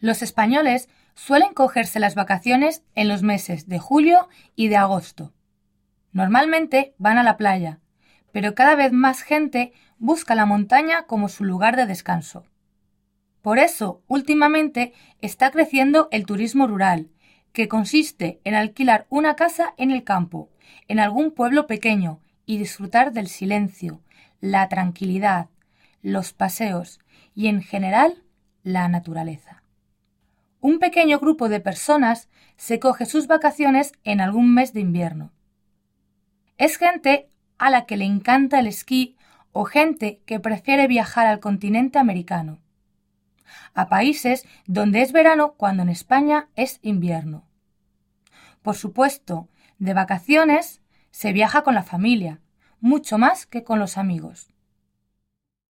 Los españoles suelen cogerse las vacaciones en los meses de julio y de agosto. Normalmente van a la playa, pero cada vez más gente busca la montaña como su lugar de descanso. Por eso, últimamente, está creciendo el turismo rural, que consiste en alquilar una casa en el campo, en algún pueblo pequeño, y disfrutar del silencio, la tranquilidad, los paseos y, en general, la naturaleza. Un pequeño grupo de personas se coge sus vacaciones en algún mes de invierno. Es gente a la que le encanta el esquí o gente que prefiere viajar al continente americano, a países donde es verano cuando en España es invierno. Por supuesto, de vacaciones se viaja con la familia, mucho más que con los amigos.